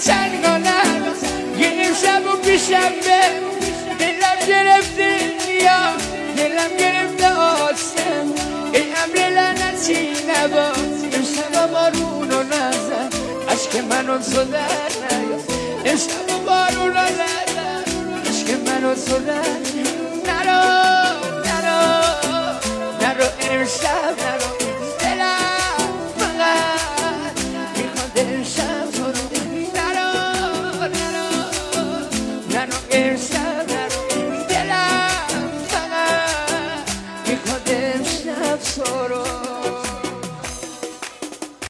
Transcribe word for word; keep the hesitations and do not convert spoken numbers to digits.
تنها نرو یه امشب و پیشمه دلم گرفته یا دلم گرفته آسم ای امر لعنتی نبا امشب بارون رو نزن عشق منو تو در نیار امشب بارون رو نزن عشق منو تو در نرو نرو نرو امشب نرو